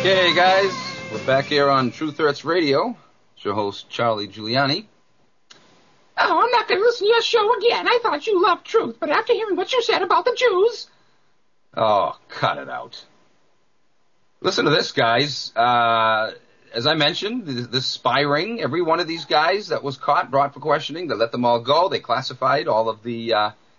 Okay, guys, we're back here on Truth Hurts Radio. It's your host, Charlie Giuliani. Oh, I'm not going to listen to your show again. I thought you loved truth, but after hearing what you said about the Jews... Oh, cut it out. Listen to this, guys. As I mentioned, this spy ring, every one of these guys that was caught, brought for questioning, they let them all go. They classified all of the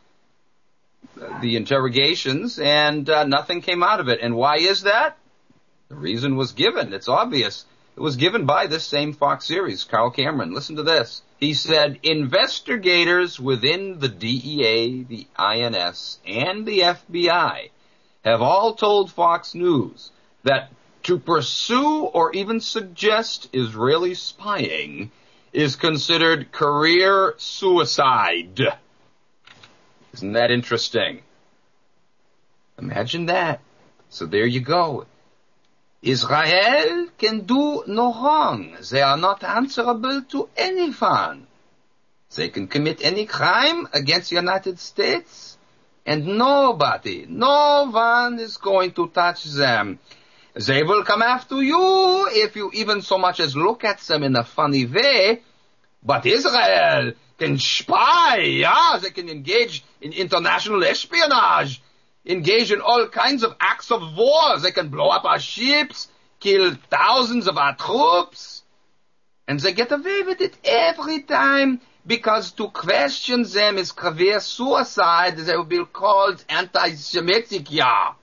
interrogations, and nothing came out of it. And why is that? The reason was given. It's obvious. It was given by this same Fox series, Carl Cameron. Listen to this. He said, investigators within the DEA, the INS, and the FBI have all told Fox News that to pursue or even suggest Israeli spying is considered career suicide. Isn't that interesting? Imagine that. So there you go. Israel can do no wrong. They are not answerable to anyone. They can commit any crime against the United States, and nobody, no one is going to touch them. They will come after you if you even so much as look at them in a funny way. But Israel can spy, yeah? They can engage in international espionage, engage in all kinds of acts of war. They can blow up our ships, kill thousands of our troops. And they get away with it every time, because to question them is career suicide. They will be called anti-Semitic, yeah.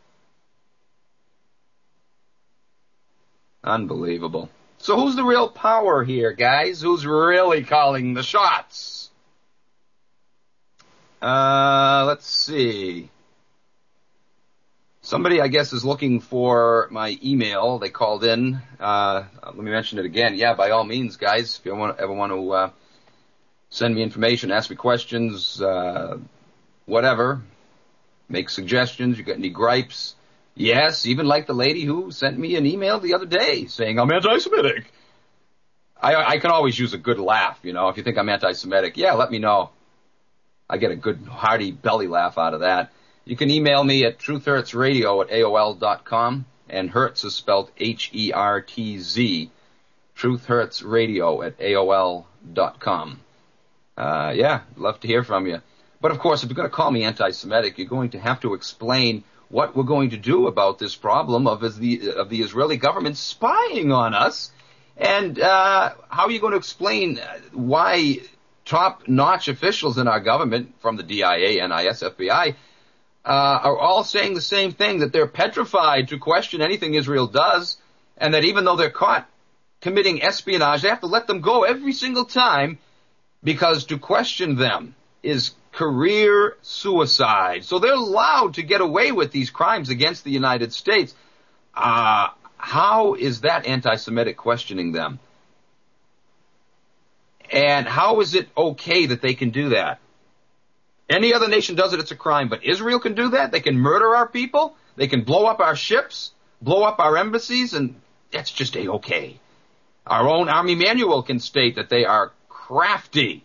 Unbelievable. So who's the real power here, guys? Who's really calling the shots? Let's see. Somebody, I guess, is looking for my email. They called in. Let me mention it again. Yeah, by all means, guys, if you ever want to send me information, ask me questions, whatever, make suggestions, you got any gripes. Yes, even like the lady who sent me an email the other day saying I'm anti-Semitic. I can always use a good laugh, you know. If you think I'm anti-Semitic, yeah, let me know. I get a good, hearty belly laugh out of that. You can email me at truthhurtsradio@AOL.com, and Hertz is spelled Hertz, truthhurtsradio@AOL.com. Yeah, love to hear from you. But of course, if you're going to call me anti-Semitic, you're going to have to explain what we're going to do about this problem of the Israeli government spying on us, and how are you going to explain why top-notch officials in our government, from the DIA, NIS, FBI, are all saying the same thing, that they're petrified to question anything Israel does, and that even though they're caught committing espionage, they have to let them go every single time, because to question them is career suicide. So they're allowed to get away with these crimes against the United States. How is that anti-Semitic, questioning them? And how is it okay that they can do that? Any other nation does it, it's a crime. But Israel can do that? They can murder our people? They can blow up our ships? Blow up our embassies? And that's just A-okay. Our own Army manual can state that they are crafty.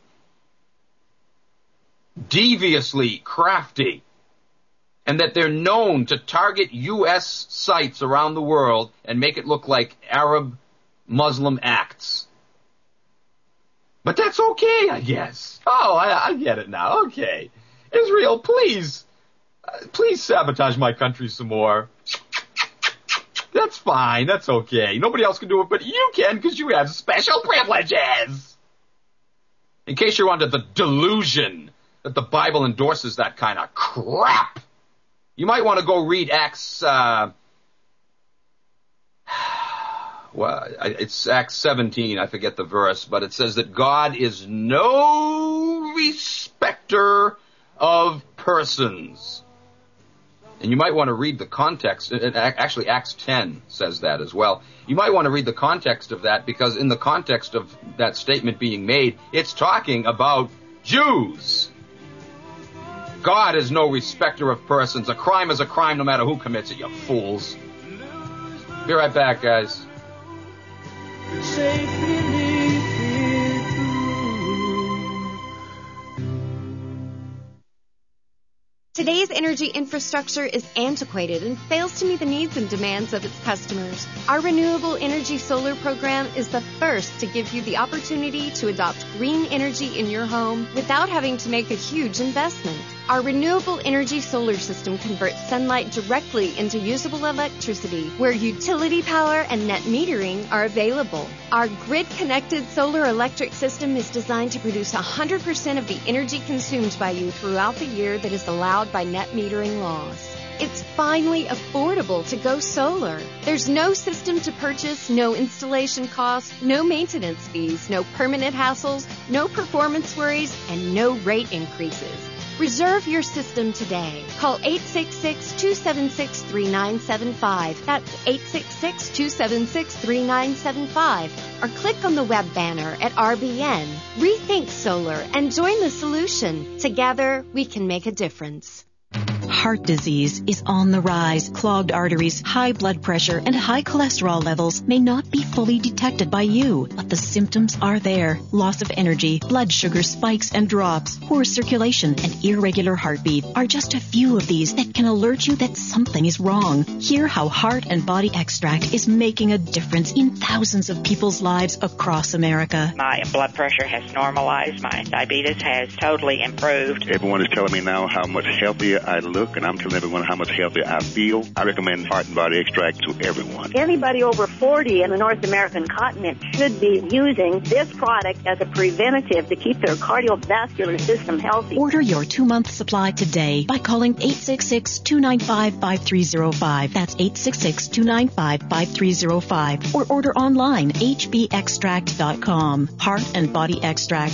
Deviously crafty. And that they're known to target U.S. sites around the world and make it look like Arab Muslim acts. But that's okay, I guess. Oh, I get it now. Okay. Israel, please sabotage my country some more. That's fine. That's okay. Nobody else can do it, but you can, because you have special privileges. In case you're under the delusion that the Bible endorses that kind of crap, you might want to go read Acts, it's Acts 17, I forget the verse, but it says that God is no respecter of persons. And you might want to read the context. Actually, Acts 10 says that as well. You might want to read the context of that, because in the context of that statement being made, it's talking about Jews. God is no respecter of persons. A crime is a crime no matter who commits it, you fools. Be right back, guys. Today's energy infrastructure is antiquated and fails to meet the needs and demands of its customers. Our Renewable Energy Solar program is the first to give you the opportunity to adopt green energy in your home without having to make a huge investment. Our Renewable Energy Solar system converts sunlight directly into usable electricity, where utility power and net metering are available. Our grid-connected solar electric system is designed to produce 100% of the energy consumed by you throughout the year that is allowed by net metering laws. It's finally affordable to go solar. There's no system to purchase, no installation costs, no maintenance fees, no permanent hassles, no performance worries, and no rate increases. Reserve your system today. Call 866-276-3975. That's 866-276-3975. Or click on the web banner at RBN. Rethink solar and join the solution. Together, we can make a difference. Heart disease is on the rise. Clogged arteries, high blood pressure, and high cholesterol levels may not be fully detected by you, but the symptoms are there. Loss of energy, blood sugar spikes and drops, poor circulation, and irregular heartbeat are just a few of these that can alert you that something is wrong. Hear how Heart and Body Extract is making a difference in thousands of people's lives across America. My blood pressure has normalized. My diabetes has totally improved. Everyone is telling me now how much healthier I look, and I'm telling everyone how much healthier I feel. I recommend Heart and Body Extract to everyone. Anybody over 40 in the North American continent should be using this product as a preventative to keep their cardiovascular system healthy. Order your 2-month supply today by calling 866-295-5305. That's 866-295-5305. Or order online, hbextract.com. Heart and Body Extract,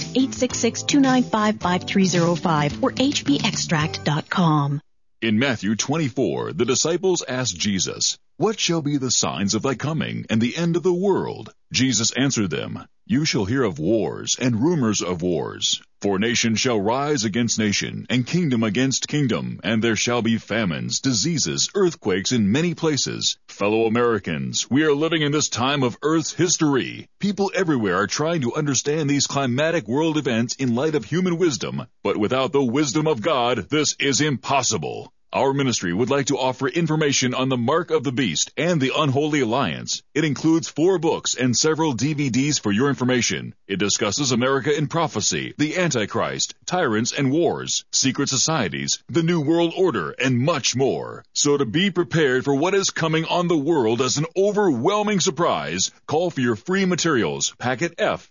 866-295-5305 or hbextract.com. In Matthew 24, the disciples asked Jesus, "What shall be the signs of thy coming and the end of the world?" Jesus answered them, "You shall hear of wars and rumors of wars. For nation shall rise against nation, and kingdom against kingdom, and there shall be famines, diseases, earthquakes in many places. Fellow Americans, we are living in this time of Earth's history. People everywhere are trying to understand these climatic world events in light of human wisdom, but without the wisdom of God, this is impossible. Our ministry would like to offer information on the Mark of the Beast and the Unholy Alliance. It includes 4 books and several DVDs for your information. It discusses America in prophecy, the Antichrist, tyrants and wars, secret societies, the New World Order, and much more. So to be prepared for what is coming on the world as an overwhelming surprise, call for your free materials, Packet F,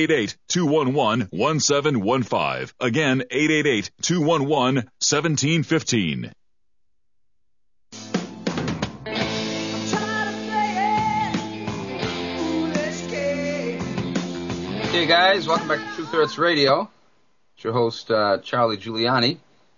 888-211-1715. Again, 888-211-1715. Hey guys, welcome back to Truth Hurts Radio. It's your host, Charlie Giuliani,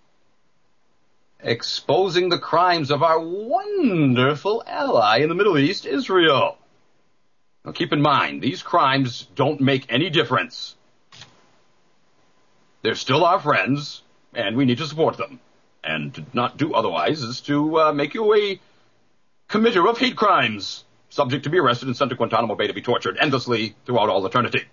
exposing the crimes of our wonderful ally in the Middle East, Israel. Now keep in mind, these crimes don't make any difference. They're still our friends, and we need to support them. And to not do otherwise is to make you a committer of hate crimes, subject to be arrested and sent to Guantanamo Bay to be tortured endlessly throughout all eternity.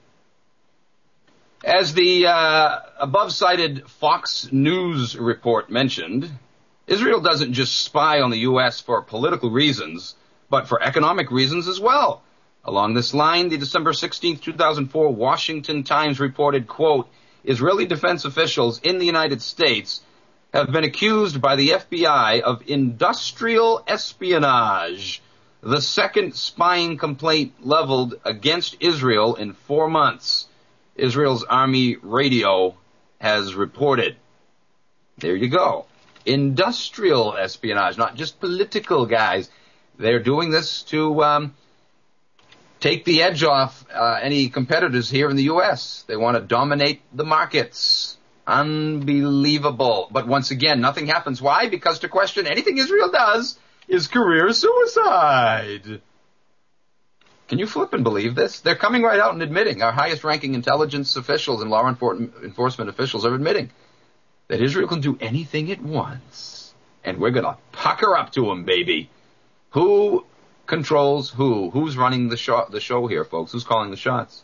As the above-cited Fox News report mentioned, Israel doesn't just spy on the U.S. for political reasons, but for economic reasons as well. Along this line, the December 16, 2004 Washington Times reported, quote, Israeli defense officials in the United States have been accused by the FBI of industrial espionage, the second spying complaint leveled against Israel in 4 months. Israel's Army radio has reported. There you go. Industrial espionage, not just political, guys. They're doing this to take the edge off any competitors here in the U.S. They want to dominate the markets. Unbelievable. But once again, nothing happens. Why? Because to question anything Israel does is career suicide. Can you flip and believe this? They're coming right out and admitting, our highest-ranking intelligence officials and law enforcement officials are admitting that Israel can do anything it wants. And we're going to pucker up to them, baby. Who controls who? Who's running the show here, folks? Who's calling the shots?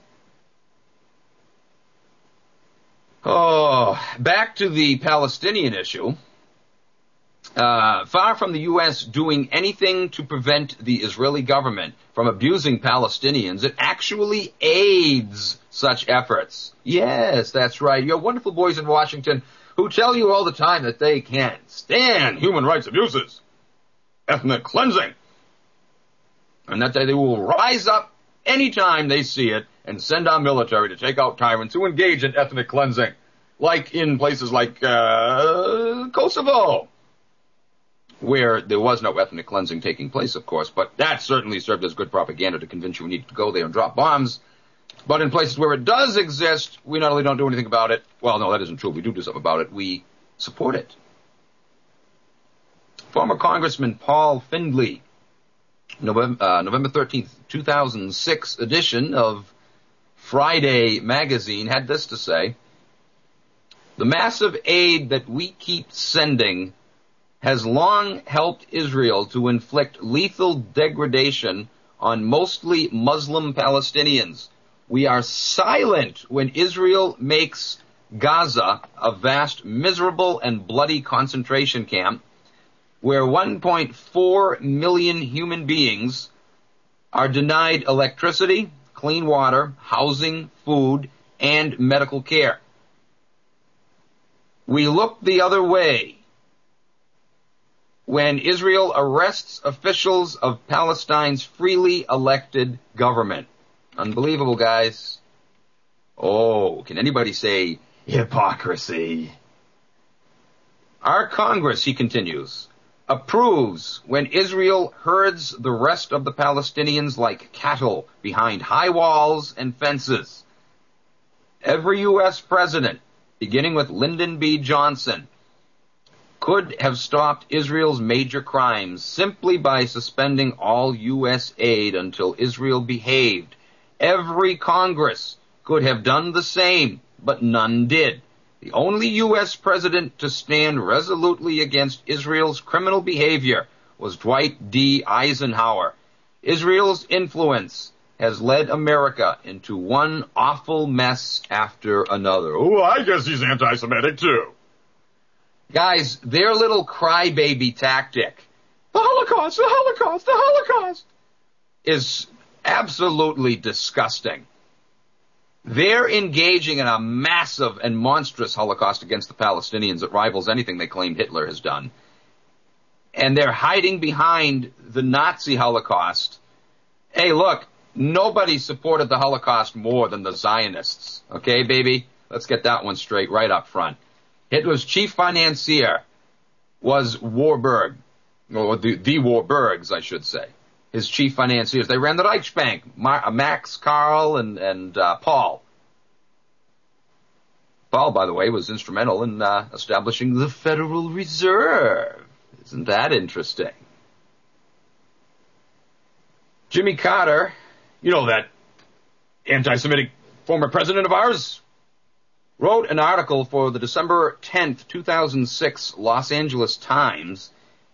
Oh, back to the Palestinian issue. Far from the U.S. doing anything to prevent the Israeli government from abusing Palestinians, it actually aids such efforts. Yes, that's right. You have wonderful boys in Washington who tell you all the time that they can't stand human rights abuses, ethnic cleansing, and that they will rise up anytime they see it and send our military to take out tyrants who engage in ethnic cleansing, like in places like Kosovo, where there was no ethnic cleansing taking place, of course, but that certainly served as good propaganda to convince you we need to go there and drop bombs. But in places where it does exist, we not only don't do anything about it, well, no, that isn't true. We do something about it. We support it. Former Congressman Paul Findley, November 13th, 2006 edition of Friday magazine, had this to say: the massive aid that we keep sending has long helped Israel to inflict lethal degradation on mostly Muslim Palestinians. We are silent when Israel makes Gaza a vast, miserable, and bloody concentration camp where 1.4 million human beings are denied electricity, clean water, housing, food, and medical care. We look the other way when Israel arrests officials of Palestine's freely elected government. Unbelievable, guys. Oh, can anybody say hypocrisy? Our Congress, he continues, approves when Israel herds the rest of the Palestinians like cattle behind high walls and fences. Every U.S. president, beginning with Lyndon B. Johnson, could have stopped Israel's major crimes simply by suspending all U.S. aid until Israel behaved. Every Congress could have done the same, but none did. The only U.S. president to stand resolutely against Israel's criminal behavior was Dwight D. Eisenhower. Israel's influence has led America into one awful mess after another. Oh, I guess he's anti-Semitic too. Guys, their little crybaby tactic, the Holocaust, the Holocaust, the Holocaust, is absolutely disgusting. They're engaging in a massive and monstrous Holocaust against the Palestinians that rivals anything they claim Hitler has done. And they're hiding behind the Nazi Holocaust. Hey, look, nobody supported the Holocaust more than the Zionists. Okay, baby? Let's get that one straight right up front. Hitler's chief financier was Warburg, or the Warburgs, I should say. His chief financiers. They ran the Reichsbank, Max, Karl, and Paul. Paul, by the way, was instrumental in establishing the Federal Reserve. Isn't that interesting? Jimmy Carter, you know that anti-Semitic former president of ours, wrote an article for the December 10th, 2006 Los Angeles Times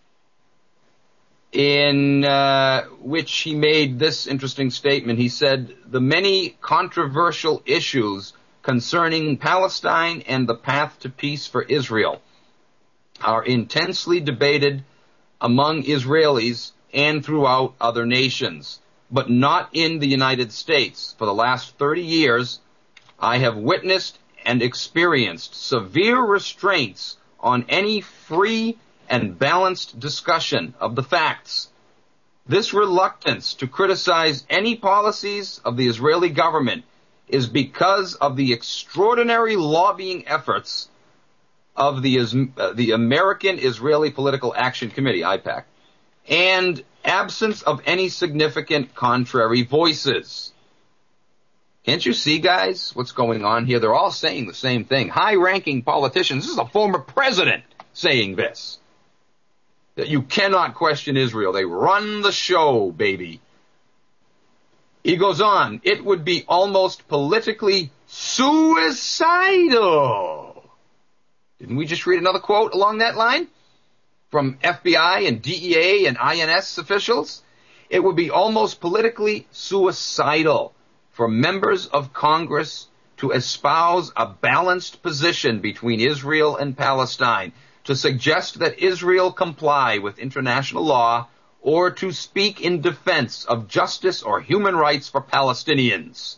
in which he made this interesting statement. He said, the many controversial issues concerning Palestine and the path to peace for Israel are intensely debated among Israelis and throughout other nations, but not in the United States. For the last 30 years, I have witnessed and experienced severe restraints on any free and balanced discussion of the facts. This reluctance to criticize any policies of the Israeli government is because of the extraordinary lobbying efforts of the American Israeli Political Action Committee, AIPAC, and absence of any significant contrary voices. Can't you see, guys, what's going on here? They're all saying the same thing. High-ranking politicians. This is a former president saying this. That you cannot question Israel. They run the show, baby. He goes on, it would be almost politically suicidal. Didn't we just read another quote along that line? From FBI and DEA and INS officials? It would be almost politically suicidal for members of Congress to espouse a balanced position between Israel and Palestine. to suggest that Israel comply with international law or to speak in defense of justice or human rights for Palestinians.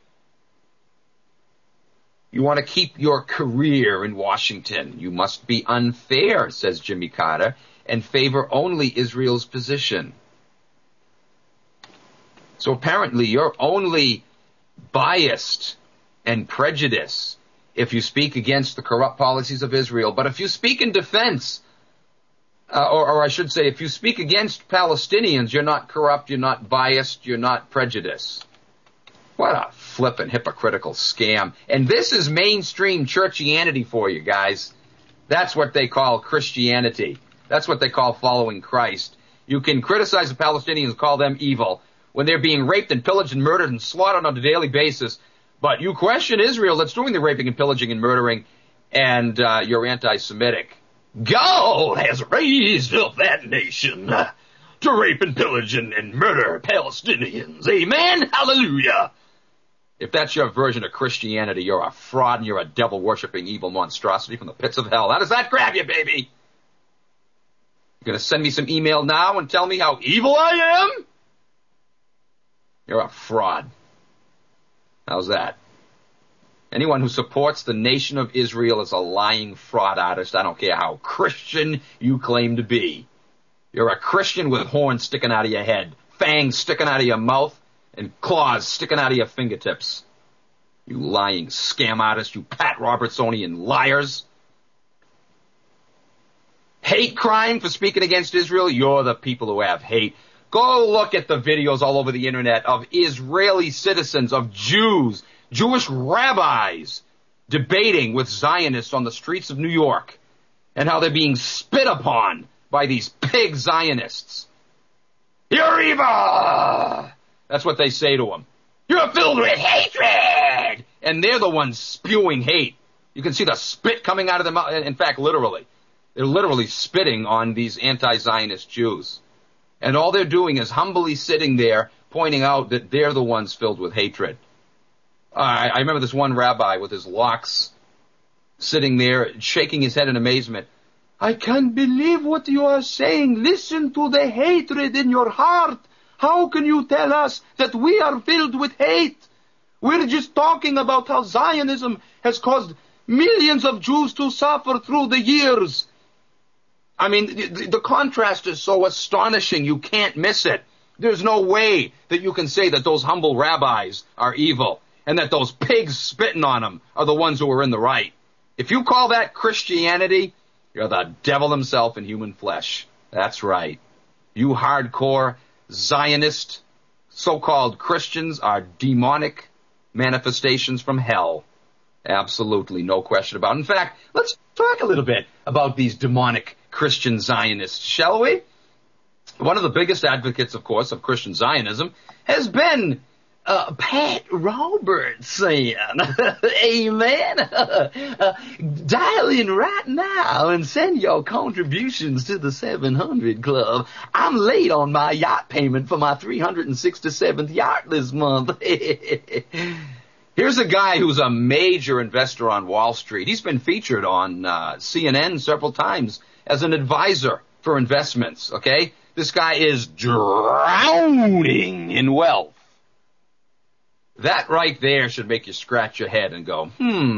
You want to keep your career in Washington. You must be unfair, says Jimmy Carter, and favor only Israel's position. So apparently you're only biased and prejudiced if you speak against the corrupt policies of Israel. But if you speak in defense, or I should say, if you speak against Palestinians, you're not corrupt, you're not biased, you're not prejudiced. What a flippin' hypocritical scam. And this is mainstream churchianity for you guys. That's what they call Christianity. That's what they call following Christ. You can criticize the Palestinians and call them evil when they're being raped and pillaged and murdered and slaughtered on a daily basis. But you question Israel that's doing the raping and pillaging and murdering, and you're anti-Semitic. God has raised up that nation to rape and pillage and murder Palestinians. Amen? Hallelujah. If that's your version of Christianity, you're a fraud and you're a devil-worshipping evil monstrosity from the pits of hell. How does that grab you, baby? You're going to send me some email now and tell me how evil I am? You're a fraud. How's that? Anyone who supports the nation of Israel is a lying fraud artist. I don't care how Christian you claim to be. You're a Christian with horns sticking out of your head, fangs sticking out of your mouth, and claws sticking out of your fingertips. You lying scam artist, you Pat Robertsonian liars. Hate crime for speaking against Israel? You're the people who have hate. Go look at the videos all over the internet of Israeli citizens, of Jews, Jewish rabbis debating with Zionists on the streets of New York and how they're being spit upon by these pig Zionists. You're evil! That's what they say to them. You're filled with hatred! And they're the ones spewing hate. You can see the spit coming out of their mouth. In fact, literally. They're literally spitting on these anti-Zionist Jews. And all they're doing is humbly sitting there pointing out that they're the ones filled with hatred. I remember this one rabbi with his locks sitting there shaking his head in amazement. I can't believe what you are saying. Listen to the hatred in your heart. How can you tell us that we are filled with hate? We're just talking about how Zionism has caused millions of Jews to suffer through the years. I mean, the contrast is so astonishing, you can't miss it. There's no way that you can say that those humble rabbis are evil and that those pigs spitting on them are the ones who are in the right. If you call that Christianity, you're the devil himself in human flesh. That's right. You hardcore Zionist so-called Christians are demonic manifestations from hell. Absolutely, no question about it. In fact, let's talk a little bit about these demonic Christian Zionists, shall we? One of the biggest advocates, of course, of Christian Zionism has been Pat Robertson. Amen. Dial in right now and send your contributions to the 700 Club. I'm late on my yacht payment for my 367th yacht this month. Here's a guy who's a major investor on Wall Street. He's been featured on CNN several times as an advisor for investments, okay? This guy is drowning in wealth. That right there should make you scratch your head and go,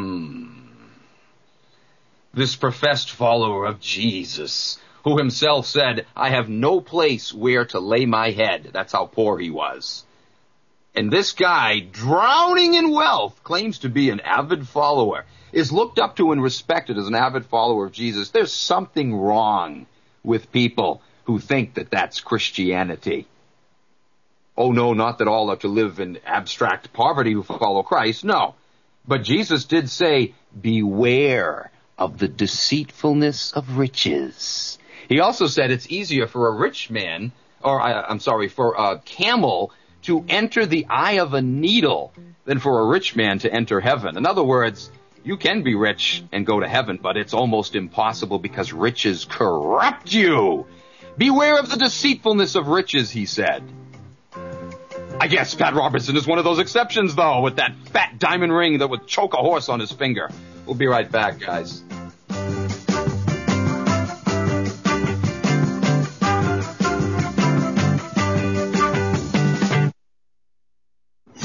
This professed follower of Jesus, who himself said, I have no place where to lay my head. That's how poor he was. And this guy, drowning in wealth, claims to be an avid follower, is looked up to and respected as an avid follower of Jesus. There's something wrong with people who think that that's Christianity. Oh, no, not that all are to live in abstract poverty who follow Christ. No. But Jesus did say, beware of the deceitfulness of riches. He also said it's easier for a rich man, for a camel to enter the eye of a needle than for a rich man to enter heaven. In other words, you can be rich and go to heaven, but it's almost impossible because riches corrupt you. Beware of the deceitfulness of riches, he said. I guess Pat Robertson is one of those exceptions, though, with that fat diamond ring that would choke a horse on his finger. We'll be right back, guys.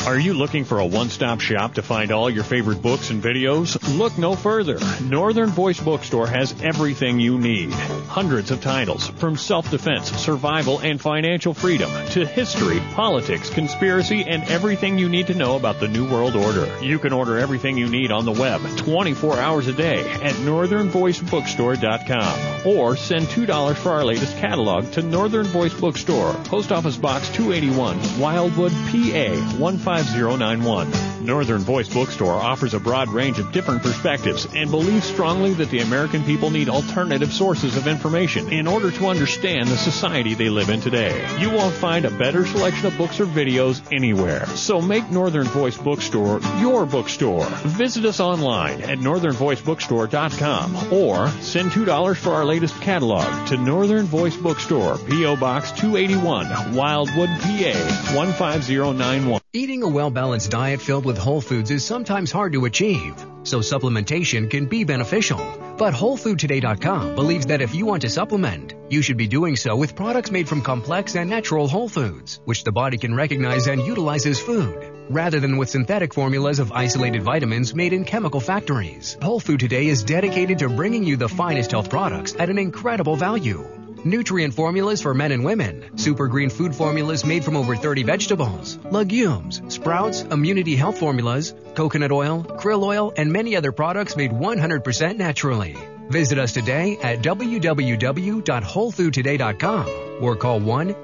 Are you looking for a one-stop shop to find all your favorite books and videos? Look no further. Northern Voice Bookstore has everything you need. Hundreds of titles, from self-defense, survival, and financial freedom to history, politics, conspiracy, and everything you need to know about the New World Order. You can order everything you need on the web 24 hours a day at northernvoicebookstore.com or send $2 for our latest catalog to Northern Voice Bookstore, Post Office Box 281, Wildwood, PA 15091. Northern Voice Bookstore offers a broad range of different perspectives and believes strongly that the American people need alternative sources of information in order to understand the society they live in today. You won't find a better selection of books or videos anywhere. So make Northern Voice Bookstore your bookstore. Visit us online at northernvoicebookstore.com or send $2 for our latest catalog to Northern Voice Bookstore, P.O. Box 281, Wildwood, PA 15091. Eating a well-balanced diet filled with whole foods is sometimes hard to achieve, so supplementation can be beneficial. But WholeFoodToday.com believes that if you want to supplement, you should be doing so with products made from complex and natural whole foods, which the body can recognize and utilize as food, rather than with synthetic formulas of isolated vitamins made in chemical factories. Whole Food Today is dedicated to bringing you the finest health products at an incredible value. Nutrient formulas for men and women, super green food formulas made from over 30 vegetables, legumes, sprouts, immunity health formulas, coconut oil, krill oil, and many other products made 100% naturally. Visit us today at www.wholefoodtoday.com or call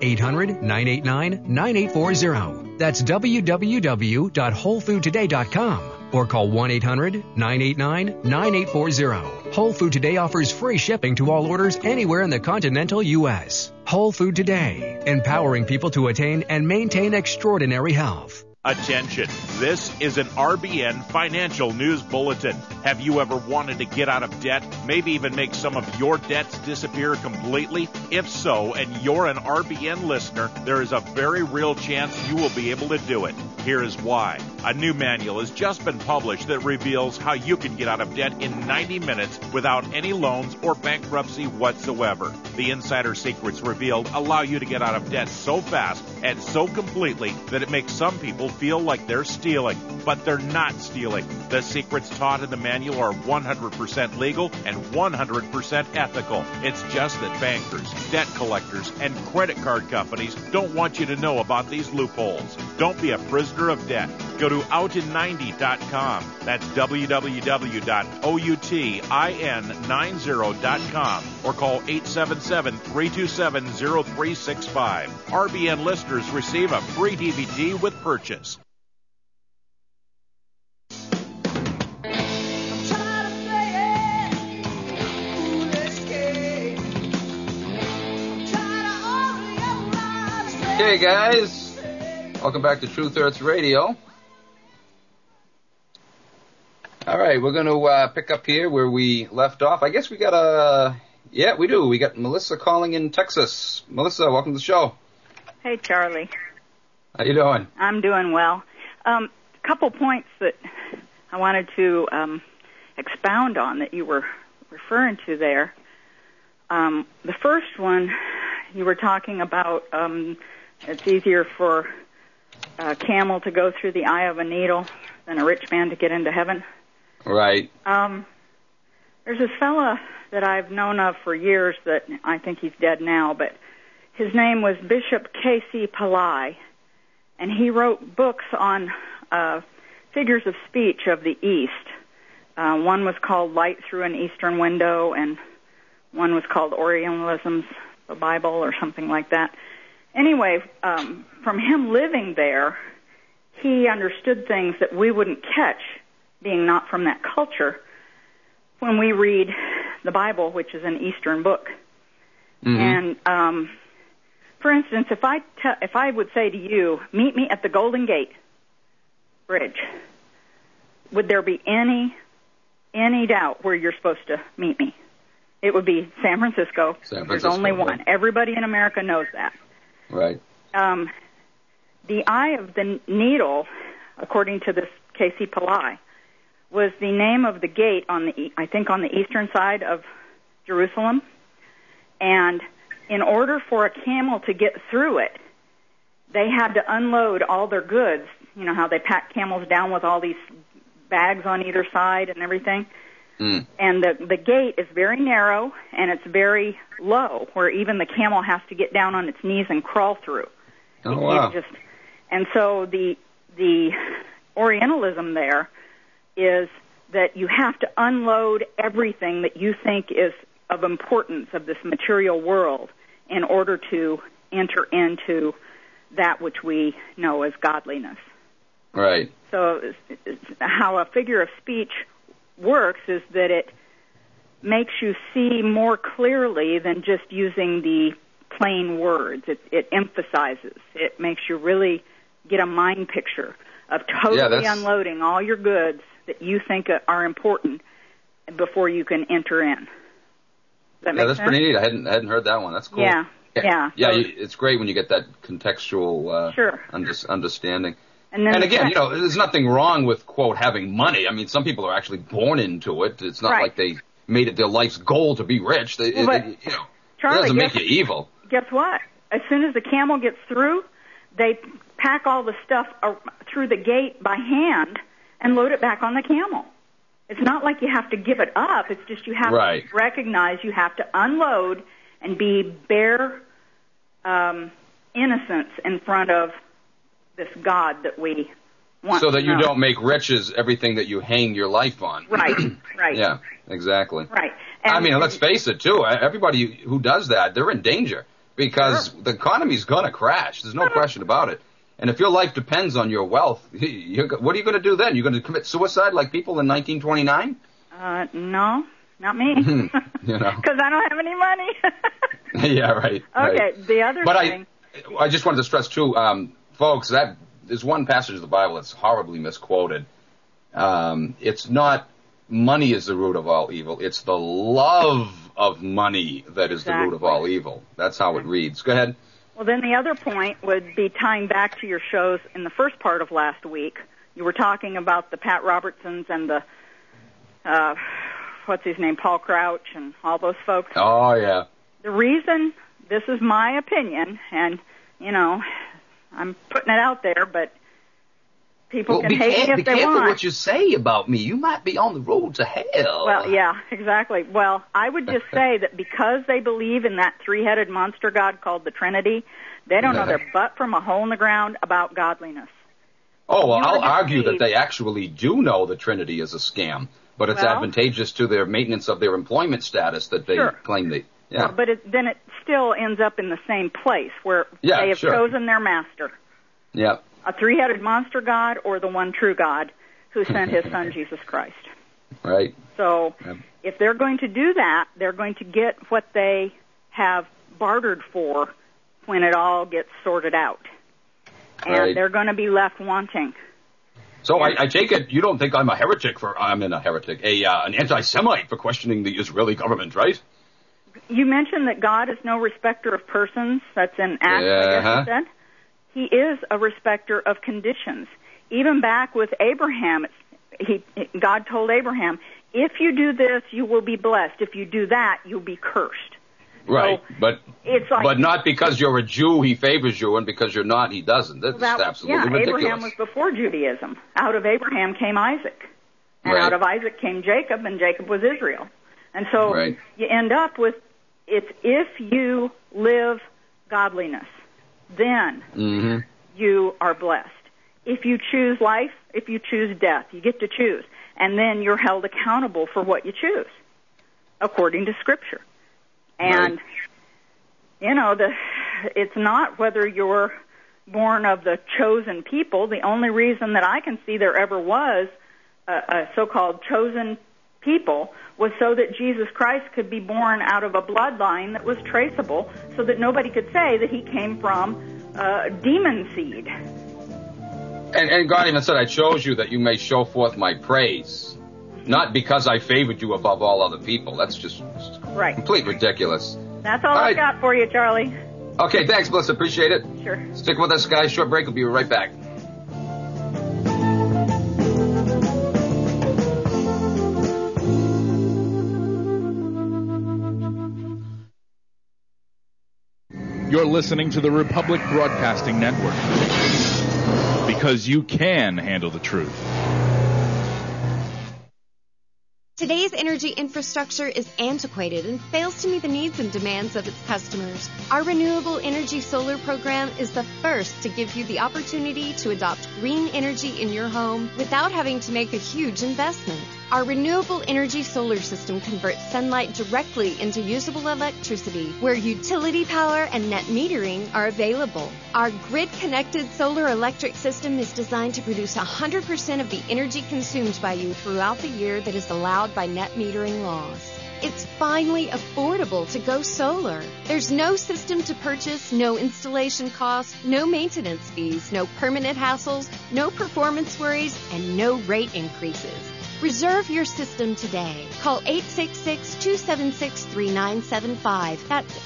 1-800-989-9840. That's www.wholefoodtoday.com or call 1-800-989-9840. Whole Food Today offers free shipping to all orders anywhere in the continental U.S. Whole Food Today, empowering people to attain and maintain extraordinary health. Attention, this is an RBN Financial News Bulletin. Have you ever wanted to get out of debt, maybe even make some of your debts disappear completely? If so, and you're an RBN listener, there is a very real chance you will be able to do it. Here is why. A new manual has just been published that reveals how you can get out of debt in 90 minutes without any loans or bankruptcy whatsoever. The insider secrets revealed allow you to get out of debt so fast and so completely that it makes some people feel like they're stealing, but they're not stealing. The secrets taught in the manual are 100% legal and 100% ethical. It's just that bankers, debt collectors, and credit card companies don't want you to know about these loopholes. Don't be a prisoner of debt. Go to outin90.com. That's www.outin90.com or call 877-327-0365. RBN listeners receive a free DVD with purchase. Okay, guys, welcome back to Truth Hurts Radio. All right, we're going to pick up here where we left off. I guess we got we do. We got Melissa calling in Texas. Melissa, welcome to the show. Hey, Charlie. How you doing? I'm doing well. Couple points that I wanted to expound on that you were referring to there. The first one, you were talking about it's easier for a camel to go through the eye of a needle than a rich man to get into heaven. Right. There's this fella that I've known of for years that I think he's dead now, but his name was Bishop K.C. Pillai, and he wrote books on figures of speech of the East. One was called Light Through an Eastern Window, and one was called Orientalism's the Bible or something like that. Anyway, from him living there, he understood things that we wouldn't catch, being not from that culture, when we read the Bible, which is an Eastern book. Mm-hmm. And for instance, if I would say to you, meet me at the Golden Gate Bridge, would there be any doubt where you're supposed to meet me? It would be San Francisco. There's only one. Everybody in America knows that. Right. The eye of the needle, according to this K.C. Pillai, was the name of the gate on the eastern side of Jerusalem. And in order for a camel to get through it, they had to unload all their goods. You know how they pack camels down with all these bags on either side and everything? And the gate is very narrow, and it's very low, where even the camel has to get down on its knees and crawl through. Oh, wow. And so the Orientalism there is that you have to unload everything that you think is of importance of this material world in order to enter into that which we know as godliness. Right. So how a figure of speech works is that it makes you see more clearly than just using the plain words. It emphasizes. It makes you really get a mind picture of totally unloading all your goods that you think are important before you can enter in. Does that make that's sense? pretty neat. I hadn't heard that one. That's cool. Yeah. Yeah, it's great when you get that contextual understanding. And again, there's nothing wrong with, quote, having money. I mean, some people are actually born into it. It's not like they made it their life's goal to be rich. Charlie, it doesn't make you evil. Guess what? As soon as the camel gets through, they pack all the stuff through the gate by hand and load it back on the camel. It's not like you have to give it up. It's just you have to recognize you have to unload and be bare innocence in front of this God that we want. So that you don't make riches everything that you hang your life on. Right. Yeah, exactly. Right. I mean, let's face it, too. Everybody who does that, they're in danger because the economy's going to crash. There's no question about it. And if your life depends on your wealth, what are you going to do then? You're going to commit suicide like people in 1929? No, not me. Because I don't have any money. Yeah, right. Okay, the other thing. I just wanted to stress, too, folks, that there's one passage of the Bible that's horribly misquoted. It's not money is the root of all evil. It's the love of money that is the root of all evil. That's how it reads. Go ahead. Well, then the other point would be tying back to your shows in the first part of last week. You were talking about the Pat Robertsons and the, what's his name, Paul Crouch and all those folks. Oh, yeah. The reason, this is my opinion, and, I'm putting it out there, but people can hate me if they want. Be careful what you say about me. You might be on the road to hell. Well, yeah, exactly. Well, I would just say that because they believe in that three-headed monster God called the Trinity, they don't know their butt from a hole in the ground about godliness. Oh, well, I'll argue that they actually do know the Trinity is a scam, but it's advantageous to their maintenance of their employment status that they claim they... Yeah. Well, but then it still ends up in the same place where they have chosen their master. Yeah. A three-headed monster God or the one true God who sent his son Jesus Christ. Right. So if they're going to do that, they're going to get what they have bartered for when it all gets sorted out. And they're going to be left wanting. So I take it you don't think I'm a heretic an anti-Semite for questioning the Israeli government, right? You mentioned that God is no respecter of persons. That's in Acts, I guess you said. He is a respecter of conditions. Even back with Abraham, God told Abraham, if you do this, you will be blessed. If you do that, you'll be cursed. Right, so but not because you're a Jew, he favors you, and because you're not, he doesn't. That's absolutely ridiculous. Abraham was before Judaism. Out of Abraham came Isaac. And out of Isaac came Jacob, and Jacob was Israel. And so you end up with, it's if you live godliness, then you are blessed. If you choose life, if you choose death, you get to choose. And then you're held accountable for what you choose, according to Scripture. And, it's not whether you're born of the chosen people. The only reason that I can see there ever was a so-called chosen people was so that Jesus Christ could be born out of a bloodline that was traceable so that nobody could say that he came from demon seed. And God even said, I chose you that you may show forth my praise, not because I favored you above all other people. That's just complete ridiculous. That's all I got for you, Charlie. Okay, thanks, Bliss. Appreciate it. Sure. Stick with us, guys. Short break. We'll be right back. You're listening to the Republic Broadcasting Network. Because you can handle the truth. Today's energy infrastructure is antiquated and fails to meet the needs and demands of its customers. Our Renewable Energy Solar program is the first to give you the opportunity to adopt green energy in your home without having to make a huge investment. Our renewable energy solar system converts sunlight directly into usable electricity, where utility power and net metering are available. Our grid-connected solar electric system is designed to produce 100% of the energy consumed by you throughout the year that is allowed by net metering laws. It's finally affordable to go solar. There's no system to purchase, no installation costs, no maintenance fees, no permanent hassles, no performance worries, and no rate increases. Reserve your system today. Call 866-276-3975. That's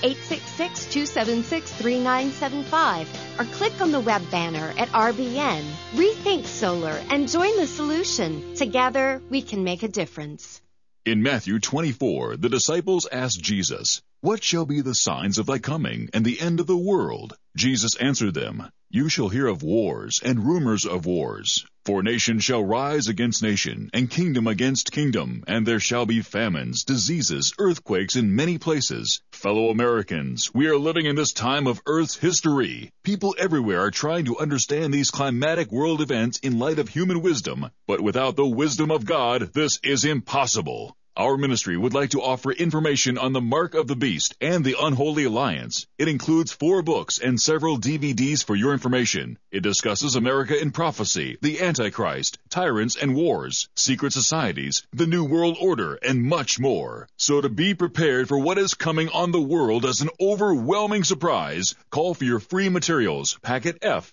866-276-3975. Or click on the web banner at RBN. Rethink solar and join the solution. Together, we can make a difference. In Matthew 24, the disciples asked Jesus, "What shall be the signs of thy coming and the end of the world?" Jesus answered them, "You shall hear of wars and rumors of wars. For nation shall rise against nation, and kingdom against kingdom, and there shall be famines, diseases, earthquakes in many places." Fellow Americans, we are living in this time of Earth's history. People everywhere are trying to understand these climatic world events in light of human wisdom, but without the wisdom of God, this is impossible. Our ministry would like to offer information on the Mark of the Beast and the Unholy Alliance. It includes 4 books and several DVDs for your information. It discusses America in prophecy, the Antichrist, tyrants and wars, secret societies, the New World Order, and much more. So to be prepared for what is coming on the world as an overwhelming surprise, call for your free materials, packet F,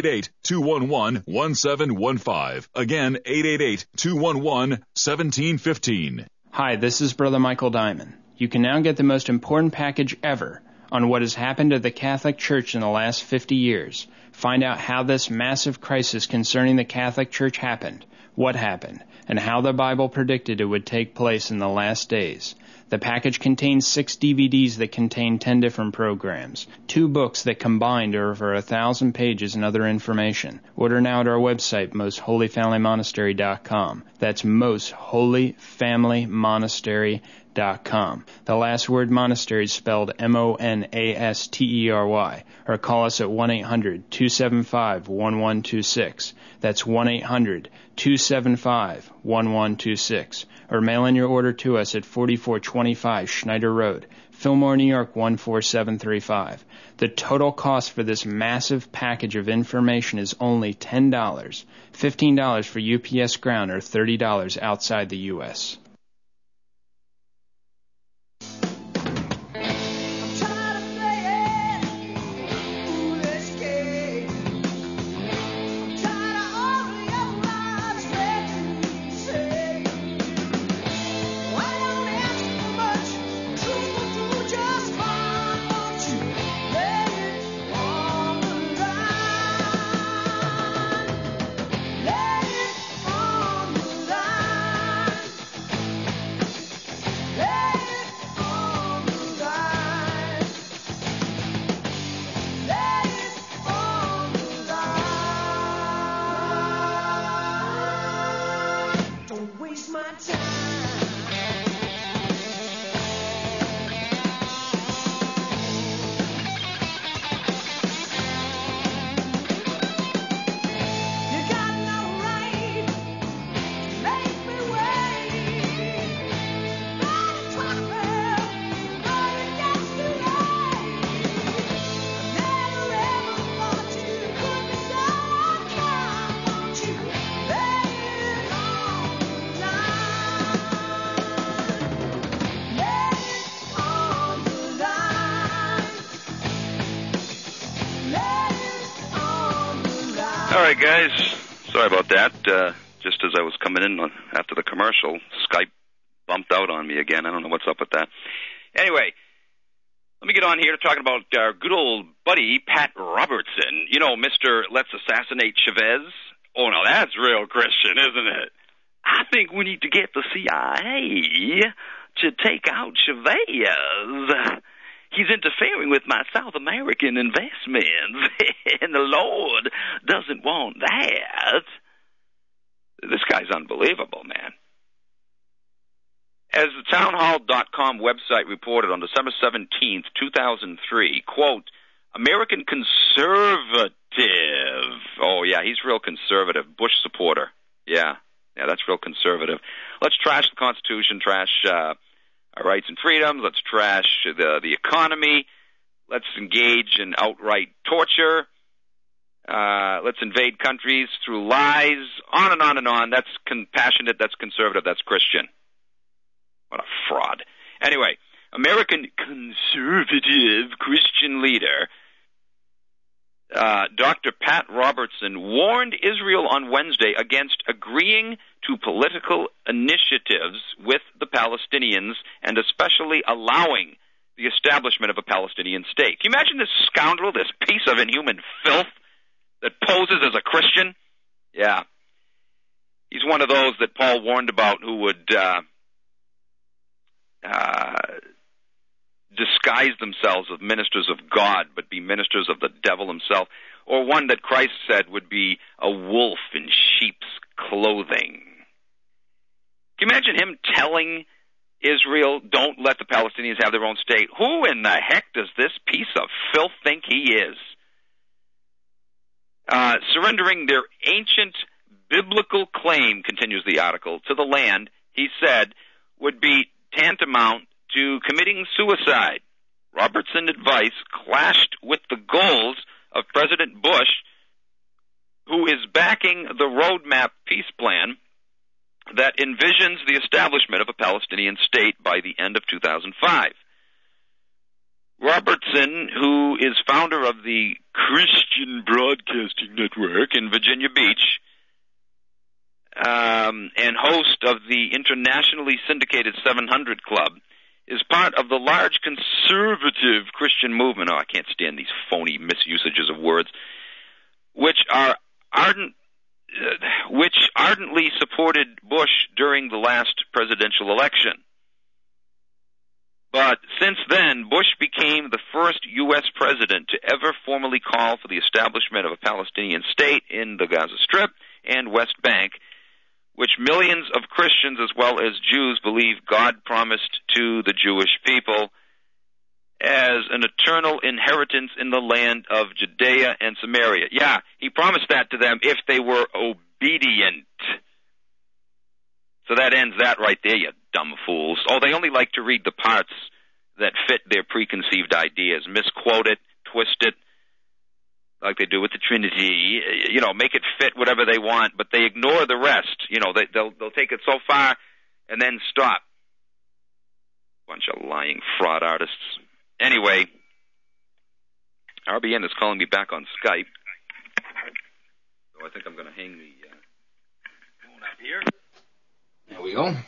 888-211-1715. Again, 888-211-1715. Hi, this is Brother Michael Diamond. You can now get the most important package ever on what has happened to the Catholic Church in the last 50 years. Find out how this massive crisis concerning the Catholic Church happened, what happened, and how the Bible predicted it would take place in the last days. The package contains 6 DVDs that contain 10 different programs, 2 books that combined are over 1,000 pages and other information. Order now at our website, mostholyfamilymonastery.com. That's mostholyfamilymonastery.com. The last word monastery is spelled MONASTERY, or call us at 1-800-275-1126. That's 1-800-275-1126. Or mail in your order to us at 4425 Schneider Road, Fillmore, New York 14735. The total cost for this massive package of information is only $10, $15 for UPS Ground, or $30 outside the U.S. All right, guys. Sorry about that. Just as I was coming in after the commercial, Skype bumped out on me again. I don't know what's up with that. Anyway, let me get on here to talk about our good old buddy, Pat Robertson. You know, Mr. Let's Assassinate Chavez. Oh, now that's real Christian, isn't it? I think we need to get the CIA to take out Chavez. he's interfering with my South American investments, and the Lord doesn't want that. This guy's unbelievable, man. As the townhall.com website reported on December 17th, 2003, quote, American conservative. Oh, yeah, he's real conservative. Bush supporter. Yeah, that's real conservative. Let's trash the Constitution, trash our rights and freedoms. Let's trash the economy. Let's engage in outright torture. Let's invade countries through lies. On and on and on. That's compassionate. That's conservative. That's Christian. What a fraud. Anyway, American conservative Christian leader Dr. Pat Robertson warned Israel on Wednesday against agreeing to political initiatives with the Palestinians and especially allowing the establishment of a Palestinian state. Can you imagine this scoundrel, this piece of inhuman filth that poses as a Christian? Yeah. He's one of those that Paul warned about who would disguise themselves as ministers of God, but be ministers of the devil himself, or one that Christ said would be a wolf in sheep's clothing. Can you imagine him telling Israel, don't let the Palestinians have their own state? Who in the heck does this piece of filth think he is? Surrendering their ancient biblical claim, continues the article, to the land, he said, would be tantamount to committing suicide. Robertson's advice clashed with the goals of President Bush, who is backing the roadmap peace plan that envisions the establishment of a Palestinian state by the end of 2005. Robertson, who is founder of the Christian Broadcasting Network in Virginia Beach, and host of the internationally syndicated 700 Club, is part of the large conservative Christian movement. Oh, I can't stand these phony misusages of words, which ardently supported Bush during the last presidential election. But since then, Bush became the first U.S. president to ever formally call for the establishment of a Palestinian state in the Gaza Strip and West Bank, which millions of Christians as well as Jews believe God promised to the Jewish people as an eternal inheritance in the land of Judea and Samaria. Yeah, he promised that to them if they were obedient. So that ends that right there, you dumb fools. Oh, they only like to read the parts that fit their preconceived ideas, misquote it, twist it, like they do with the Trinity, make it fit whatever they want, but they ignore the rest. They'll take it so far and then stop. Bunch of lying fraud artists. Anyway, RBN is calling me back on Skype. So I think I'm going to hang the phone up here. There we go.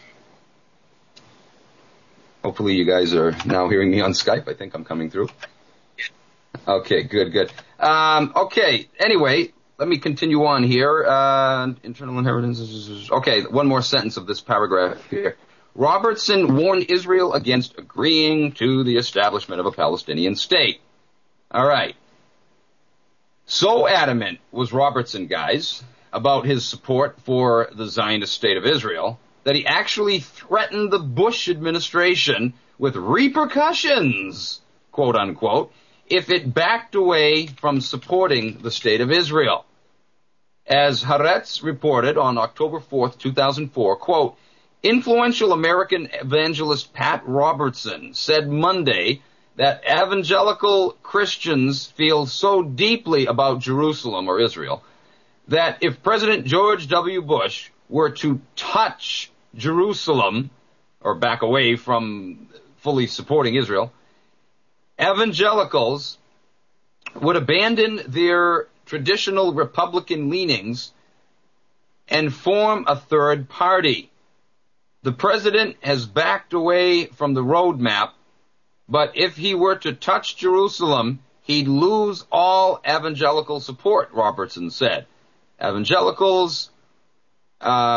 Hopefully you guys are now hearing me on Skype. I think I'm coming through. Okay, good. Okay, anyway, let me continue on here. Internal inheritance. Okay, one more sentence of this paragraph here. Robertson warned Israel against agreeing to the establishment of a Palestinian state. All right. So adamant was Robertson, guys, about his support for the Zionist state of Israel that he actually threatened the Bush administration with repercussions, quote unquote, if it backed away from supporting the state of Israel. As Haaretz reported on October 4th, 2004, quote, influential American evangelist Pat Robertson said Monday that evangelical Christians feel so deeply about Jerusalem or Israel that if President George W. Bush were to touch Jerusalem or back away from fully supporting Israel, evangelicals would abandon their traditional Republican leanings and form a third party. The president has backed away from the roadmap, but if he were to touch Jerusalem, he'd lose all evangelical support, Robertson said. Evangelicals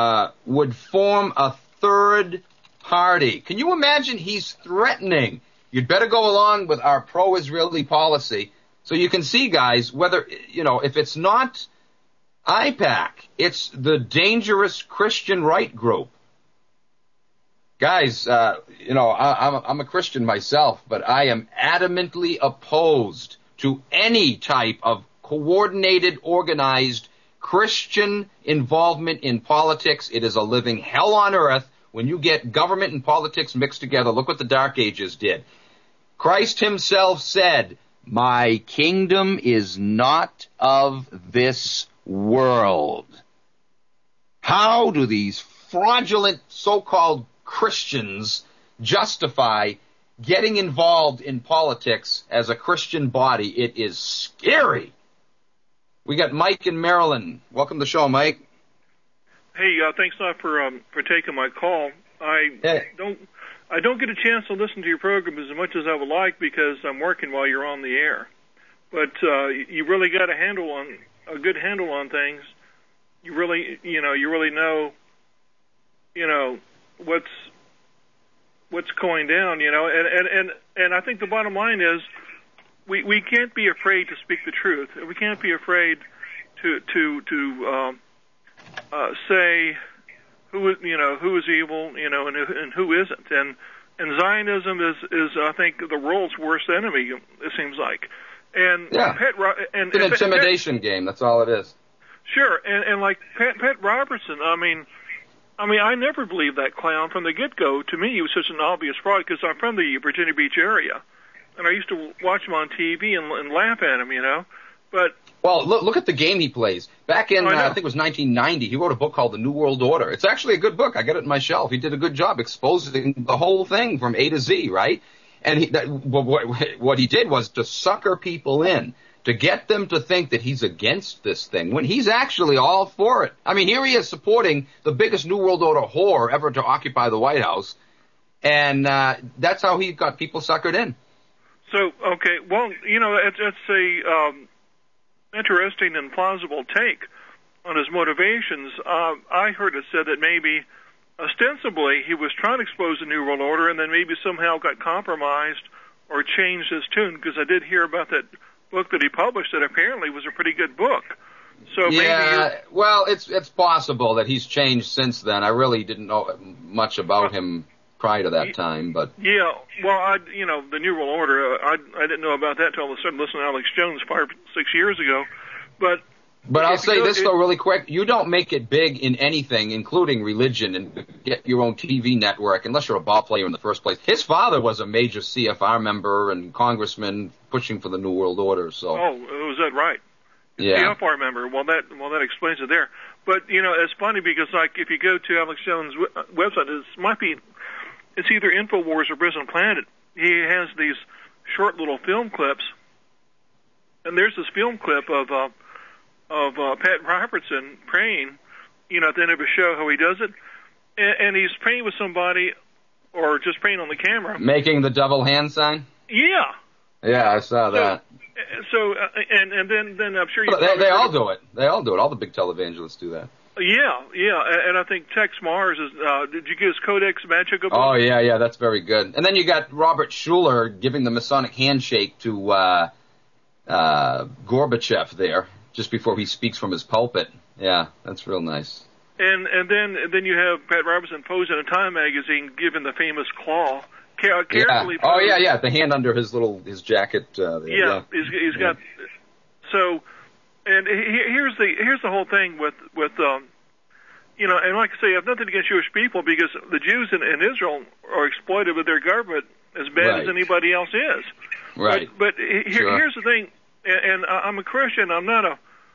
would form a third party. Can you imagine he's threatening? you'd better go along with our pro-Israeli policy. So you can see, guys, whether, if it's not IPAC, it's the dangerous Christian right group. Guys, I'm a Christian myself, but I am adamantly opposed to any type of coordinated, organized Christian involvement in politics. It is a living hell on earth when you get government and politics mixed together. Look what the Dark Ages did. Christ himself said, "My kingdom is not of this world." How do these fraudulent so-called Christians justify getting involved in politics as a Christian body? It is scary. We got Mike in Maryland. Welcome to the show, Mike. Hey, thanks a lot for taking my call. I don't get a chance to listen to your program as much as I would like because I'm working while you're on the air. But you really got a good handle on things. You really know what's going down, and I think the bottom line is we can't be afraid to speak the truth. We can't be afraid to say who is evil, and who isn't. And Zionism is I think the world's worst enemy. It seems like. And yeah, it's an intimidation game. That's all it is. Sure, and like Pat Robertson. I mean, I never believed that clown from the get-go. To me, he was such an obvious fraud because I'm from the Virginia Beach area, and I used to watch him on TV and laugh at him, But look at the game he plays. Back in I think it was 1990, he wrote a book called The New World Order. It's actually a good book. I got it on my shelf. He did a good job exposing the whole thing from A to Z, right? And what he did was to sucker people in, to get them to think that he's against this thing, when he's actually all for it. I mean, here he is supporting the biggest New World Order whore ever to occupy the White House, and that's how he got people suckered in. So, okay, well, it's a interesting and plausible take on his motivations. I heard it said that maybe ostensibly he was trying to expose the New World Order and then maybe somehow got compromised or changed his tune, because I did hear about that book that he published that apparently was a pretty good book. So well, it's possible that he's changed since then. I really didn't know much about him prior to that time, but yeah, well, the New World Order, I didn't know about that until I started listening to Alex Jones 5 or 6 years ago. But I'll say this though, really quick: you don't make it big in anything, including religion, and get your own TV network unless you're a ball player in the first place. His father was a major CFR member and congressman pushing for the New World Order. So, was that right? Yeah. CFR member. Well, that explains it there. But it's funny because if you go to Alex Jones' website, it's either InfoWars or Prison Planet. He has these short little film clips, and there's this film clip of Pat Robertson praying, at the end of a show, how he does it, and he's praying with somebody, or just praying on the camera, making the double hand sign. Yeah. Yeah, I saw that. So, and then I'm sure they all do it. They all do it. All the big televangelists do that. Yeah, and I think Tex Mars is. Did you get his Codex Magica book? Oh yeah, that's very good. And then you got Robert Schuller giving the Masonic handshake to Gorbachev there just before he speaks from his pulpit. Yeah, that's real nice. And then you have Pat Robertson posing in Time magazine giving the famous claw. Carefully. Oh yeah, the hand under his jacket. He's got. So, and here's the whole thing with and like I say, I have nothing against Jewish people because the Jews in Israel are exploited with their government as bad as anybody else is. Right. But here's the thing, and I'm a Christian. I'm not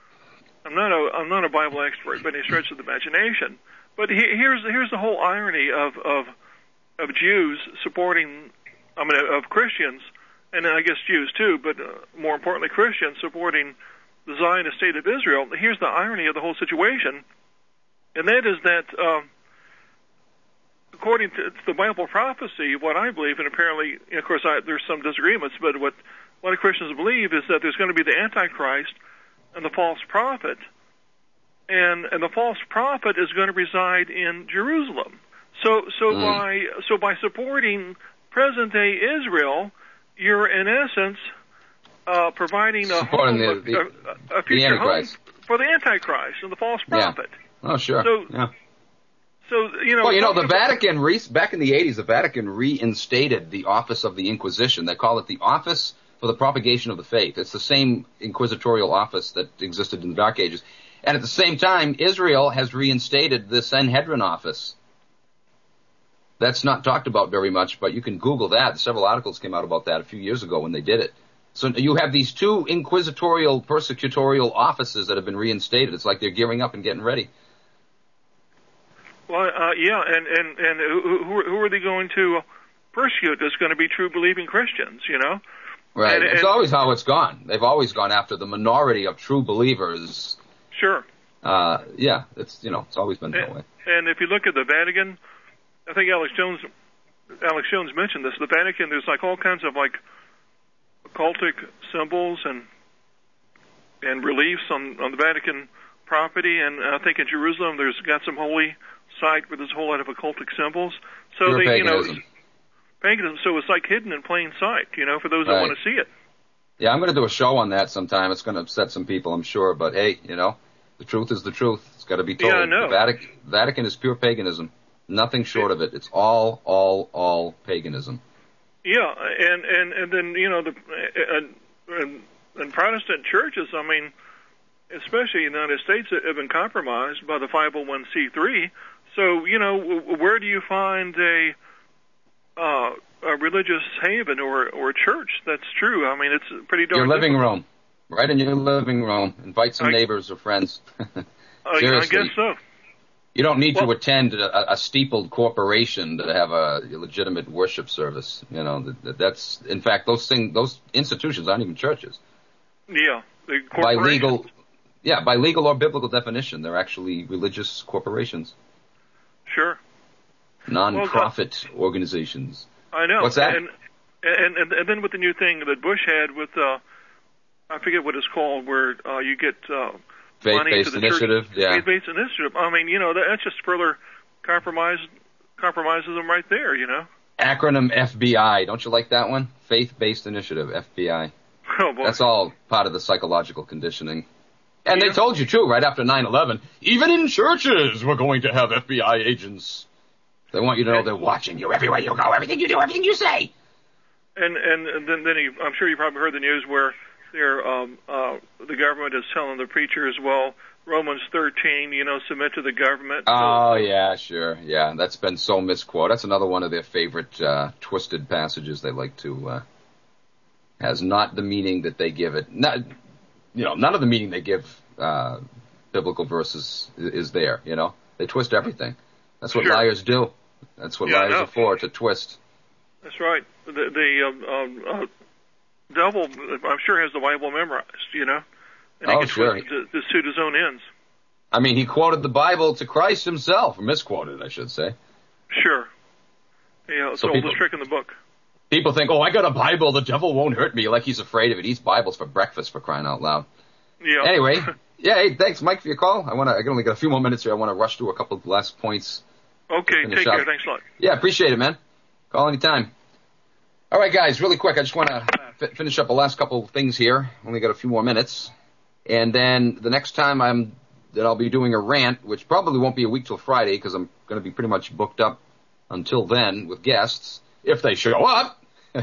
a Bible expert by any stretch of the imagination. But here's the whole irony of Jews supporting, of Christians, and I guess Jews too, but more importantly Christians supporting the Zionist state of Israel. Here's the irony of the whole situation, and that is that according to the Bible prophecy, what I believe, and apparently, of course, there's some disagreements, but what a lot of Christians believe is that there's going to be the Antichrist and the false prophet, and the false prophet is going to reside in Jerusalem. So by supporting present-day Israel, you're in essence providing a future home for the Antichrist and the false prophet. Yeah. Oh, sure. So, you know... Well, the Vatican, back in the 80s, the Vatican reinstated the office of the Inquisition. They call it the Office for the Propagation of the Faith. It's the same inquisitorial office that existed in the Dark Ages. And at the same time, Israel has reinstated the Sanhedrin office. That's not talked about very much, but you can Google that. Several articles came out about that a few years ago when they did it. So you have these two inquisitorial, persecutorial offices that have been reinstated. It's like they're gearing up and getting ready. Well, yeah, and who are they going to persecute? There's going to be true believing Christians, you know? Right. It's always how it's gone. They've always gone after the minority of true believers. Sure. Yeah, it's always been that way. And if you look at the Vatican, I think Alex Jones mentioned this. The Vatican, there's like all kinds of like occultic symbols and reliefs on the Vatican property, and I think in Jerusalem there's got some holy site with this whole lot of occultic symbols. So pure paganism. Paganism. So it's like hidden in plain sight, for those that want to see it. Yeah, I'm going to do a show on that sometime. It's going to upset some people, I'm sure, but hey, the truth is the truth. It's got to be told. Yeah, I know. The Vatican is pure paganism. Nothing short of it. It's all paganism. Yeah, and then and Protestant churches, I mean, especially in the United States, have been compromised by the 501c3. So where do you find a religious haven or a church that's true? I mean, it's pretty darn. Your living difficult. room, right in your living room. Invite some neighbors or friends. Seriously. I guess so. You don't need to attend a steepled corporation to have a legitimate worship service. That's in fact those institutions aren't even churches. Yeah, by legal or biblical definition, they're actually religious corporations. Sure. Non-profit organizations. I know. What's that? And then with the new thing that Bush had with I forget what it's called, where you get faith-based initiative. Yeah. Faith-based initiative. I mean, that's just further compromises them right there. Acronym FBI. Don't you like that one? Faith-based initiative. FBI. Oh boy. That's all part of the psychological conditioning. And they told you too, right after 9/11. Even in churches, we're going to have FBI agents. They want you to know they're watching you everywhere you go, everything you do, everything you say. And then I'm sure you probably heard the news where the government is telling the preachers, well, Romans 13, submit to the government. Oh, yeah, sure. Yeah, that's been so misquoted. That's another one of their favorite twisted passages they like to, has not the meaning that they give it. None of the meaning they give biblical verses is there, They twist everything. That's what liars do. That's what liars are for, to twist. That's right. The devil, I'm sure, has the Bible memorized, and he can sure. twist it to suit his own ends. I mean, he quoted the Bible to Christ himself, or misquoted, I should say. Sure. Yeah, it's the oldest trick in the book. People think, I got a Bible, the devil won't hurt me, like he's afraid of it. He eats Bibles for breakfast, for crying out loud. Yeah. Anyway, hey, thanks, Mike, for your call. I can only get a few more minutes here. I want to rush through a couple of last points. Okay, take care. Thanks a lot. Yeah, appreciate it, man. Call anytime. All right, guys, really quick, I just want to finish up the last couple of things here. Only got a few more minutes. And then the next time I'll be doing a rant, which probably won't be a week till Friday, because I'm going to be pretty much booked up until then with guests, if they show up.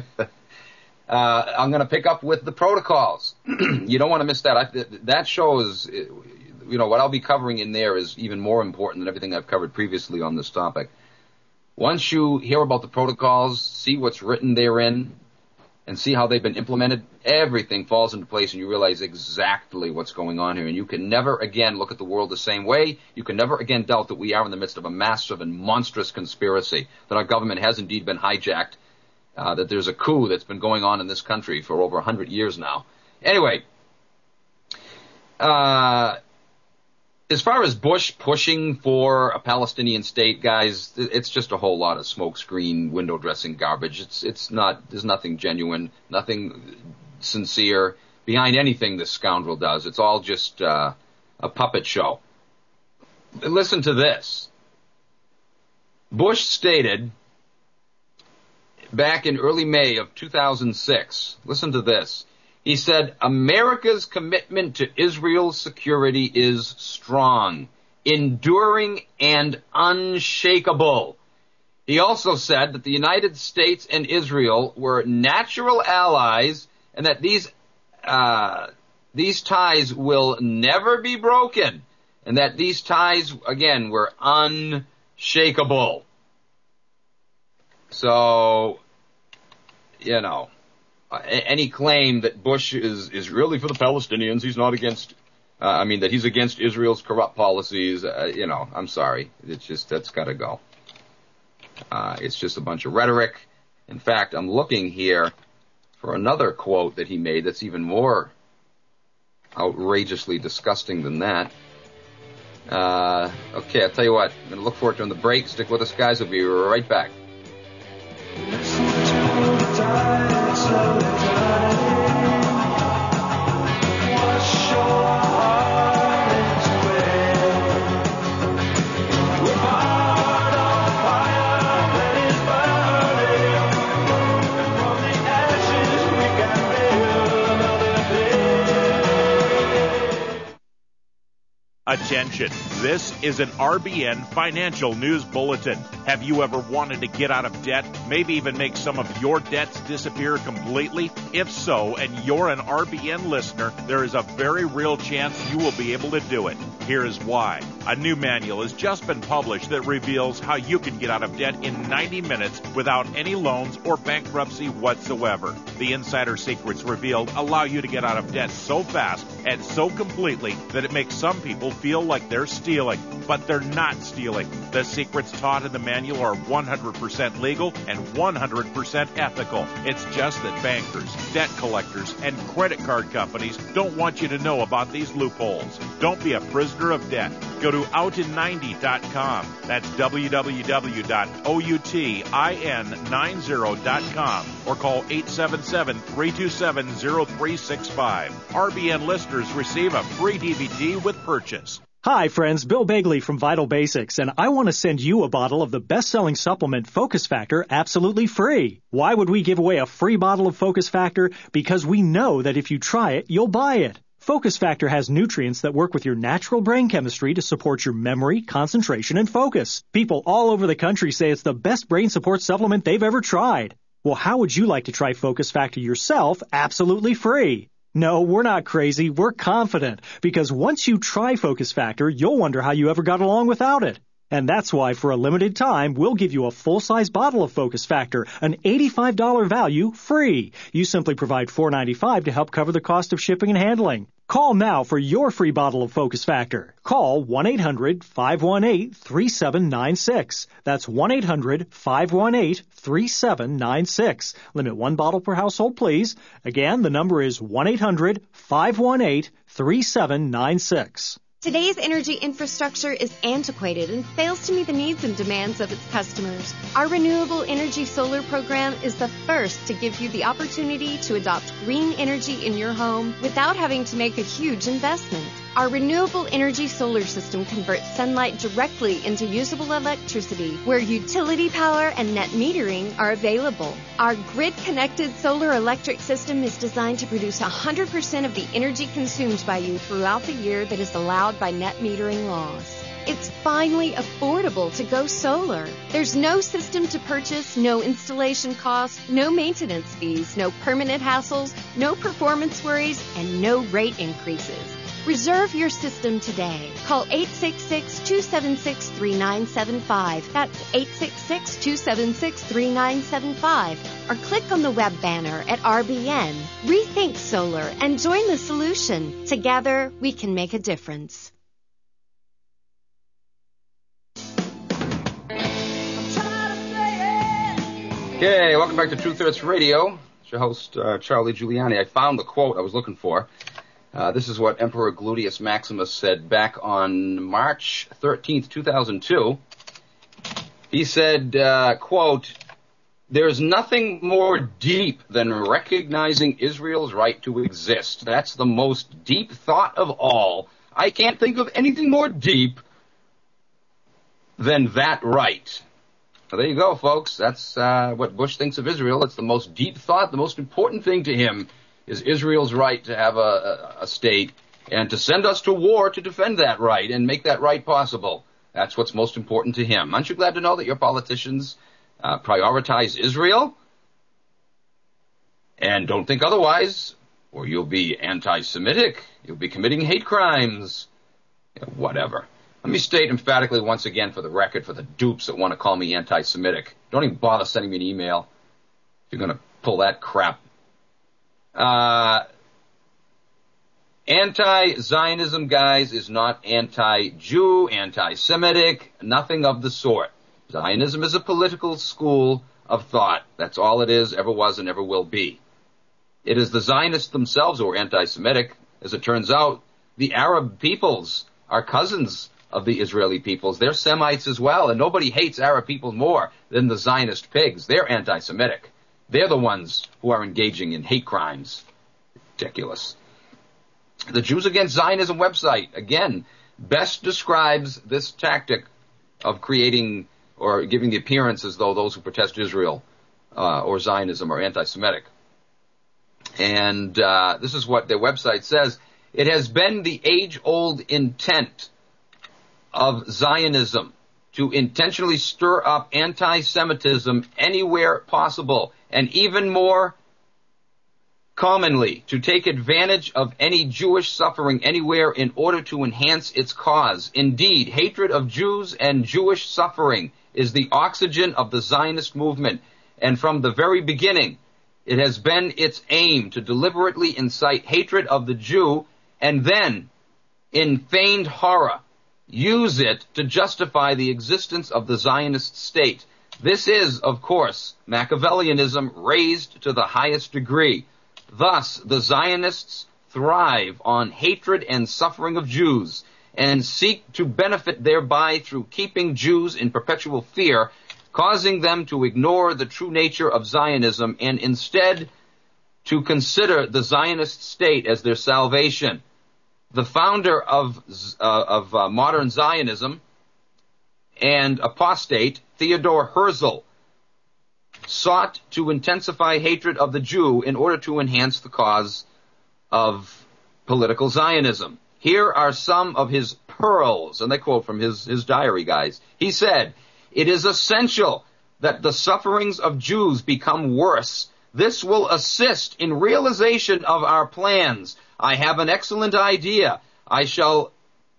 I'm going to pick up with the protocols. You don't want to miss that. That show is, what I'll be covering in there is even more important than everything I've covered previously on this topic. Once you hear about the protocols, see what's written therein, and see how they've been implemented, everything falls into place and you realize exactly what's going on here. And you can never again look at the world the same way. You can never again doubt that we are in the midst of a massive and monstrous conspiracy, that our government has indeed been hijacked, that there's a coup that's been going on in this country for over 100 years now. Anyway, as far as Bush pushing for a Palestinian state, guys, it's just a whole lot of smokescreen, window dressing garbage. It's not, there's nothing genuine, nothing sincere behind anything this scoundrel does. It's all just a puppet show. Listen to this. Bush stated back in early May of 2006. Listen to this. He said, America's commitment to Israel's security is strong, enduring, and unshakable. He also said that the United States and Israel were natural allies and that these ties will never be broken, and that these ties, again, were unshakable. So, you know, any claim that Bush is really for the Palestinians, he's not against, that he's against Israel's corrupt policies, I'm sorry. It's just, that's gotta go. It's just a bunch of rhetoric. In fact, I'm looking here for another quote that he made that's even more outrageously disgusting than that. Okay, I'll tell you what. I'm going to look for it during the break. Stick with us, guys. We'll be right back. Attention, this is an RBN financial news bulletin. Have you ever wanted to get out of debt, maybe even make some of your debts disappear completely? If so, and you're an RBN listener, there is a very real chance you will be able to do it. Here is why. A new manual has just been published that reveals how you can get out of debt in 90 minutes without any loans or bankruptcy whatsoever. The insider secrets revealed allow you to get out of debt so fast and so completely that it makes some people feel like they're stealing, but they're not stealing. The secrets taught in the manual are 100% legal and 100% ethical. It's just that bankers, debt collectors, and credit card companies don't want you to know about these loopholes. Don't be a prisoner of debt. Go to outin90.com. That's www.outin90.com or call 877-327-0365. RBN listeners receive a free DVD with purchase. Hi, friends. Bill Begley from Vital Basics, and I want to send you a bottle of the best-selling supplement Focus Factor absolutely free. Why would we give away a free bottle of Focus Factor? Because we know that if you try it, you'll buy it. Focus Factor has nutrients that work with your natural brain chemistry to support your memory, concentration, and focus. People all over the country say it's the best brain support supplement they've ever tried. Well, how would you like to try Focus Factor yourself absolutely free? No, we're not crazy. We're confident. Because once you try Focus Factor, you'll wonder how you ever got along without it. And that's why, for a limited time, we'll give you a full-size bottle of Focus Factor, an $85 value, free. You simply provide $4.95 to help cover the cost of shipping and handling. Call now for your free bottle of Focus Factor. Call 1-800-518-3796. That's 1-800-518-3796. Limit one bottle per household, please. Again, the number is 1-800-518-3796. Today's energy infrastructure is antiquated and fails to meet the needs and demands of its customers. Our Renewable Energy Solar program is the first to give you the opportunity to adopt green energy in your home without having to make a huge investment. Our renewable energy solar system converts sunlight directly into usable electricity where utility power and net metering are available. Our grid-connected solar electric system is designed to produce 100% of the energy consumed by you throughout the year that is allowed by net metering laws. It's finally affordable to go solar. There's no system to purchase, no installation costs, no maintenance fees, no permanent hassles, no performance worries, and no rate increases. Reserve your system today. Call 866-276-3975. That's 866-276-3975. Or click on the web banner at RBN. Rethink solar and join the solution. Together, we can make a difference. Okay, welcome back to Truth Hurts Radio. It's your host, Charlie Giuliani. I found the quote I was looking for. This is what Emperor Gludius Maximus said back on March 13th, 2002. He said, quote, "There's nothing more deep than recognizing Israel's right to exist. That's the most deep thought of all. I can't think of anything more deep than that right." So there you go, folks. That's what Bush thinks of Israel. It's the most deep thought. The most important thing to him is Israel's right to have a state and to send us to war to defend that right and make that right possible. That's what's most important to him. Aren't you glad to know that your politicians prioritize Israel? And don't think otherwise, or you'll be anti-Semitic. You'll be committing hate crimes. Whatever. Let me state emphatically once again for the record, for the dupes that want to call me anti-Semitic, don't even bother sending me an email if you're going to pull that crap. Anti-Zionism, guys, is not anti-Jew, anti-Semitic, nothing of the sort. Zionism is a political school of thought. That's all it is, ever was, and ever will be. It is the Zionists themselves who are anti-Semitic. As it turns out, the Arab peoples are cousins of the Israeli peoples. They're Semites as well, and nobody hates Arab people more than the Zionist pigs. They're anti-Semitic. They're the ones who are engaging in hate crimes. Ridiculous. The Jews Against Zionism website, again, best describes this tactic of creating or giving the appearance as though those who protest Israel or Zionism are anti-Semitic. And this is what their website says. It has been the age-old intent of Zionism to intentionally stir up anti-Semitism anywhere possible, and even more commonly, to take advantage of any Jewish suffering anywhere in order to enhance its cause. Indeed, hatred of Jews and Jewish suffering is the oxygen of the Zionist movement, and from the very beginning, it has been its aim to deliberately incite hatred of the Jew and then, in feigned horror, use it to justify the existence of the Zionist state. This is, of course, Machiavellianism raised to the highest degree. Thus, the Zionists thrive on hatred and suffering of Jews and seek to benefit thereby through keeping Jews in perpetual fear, causing them to ignore the true nature of Zionism and instead to consider the Zionist state as their salvation. The founder of modern Zionism and apostate, Theodore Herzl, sought to intensify hatred of the Jew in order to enhance the cause of political Zionism. Here are some of his pearls, and they quote from his diary, guys. He said, "It is essential that the sufferings of Jews become worse. This will assist in realization of our plans. I have an excellent idea. I shall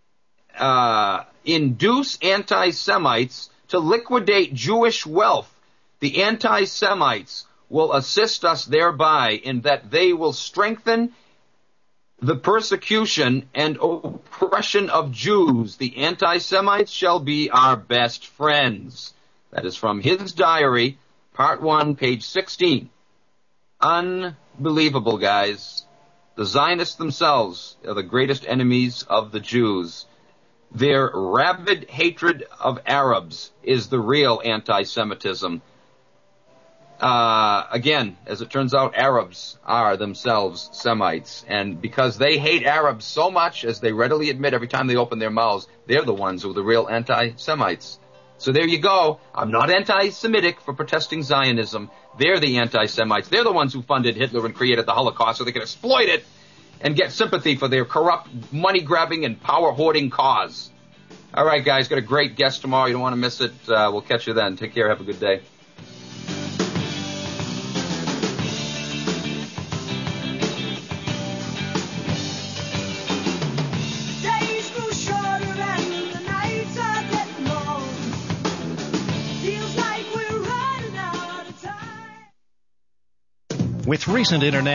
induce anti-Semites to liquidate Jewish wealth. The anti-Semites will assist us thereby in that they will strengthen the persecution and oppression of Jews. The anti-Semites shall be our best friends." That is from his diary, part 1, page 16. Unbelievable, guys. The Zionists themselves are the greatest enemies of the Jews. Their rabid hatred of Arabs is the real anti-Semitism. Again, as it turns out, Arabs are themselves Semites. And because they hate Arabs so much, as they readily admit every time they open their mouths, they're the ones who are the real anti-Semites. So there you go. I'm not anti-Semitic for protesting Zionism. They're the anti-Semites. They're the ones who funded Hitler and created the Holocaust so they can exploit it and get sympathy for their corrupt, money-grabbing, and power-hoarding cause. All right, guys, got a great guest tomorrow. You don't want to miss it. We'll catch you then. Take care. Have a good day. With recent internet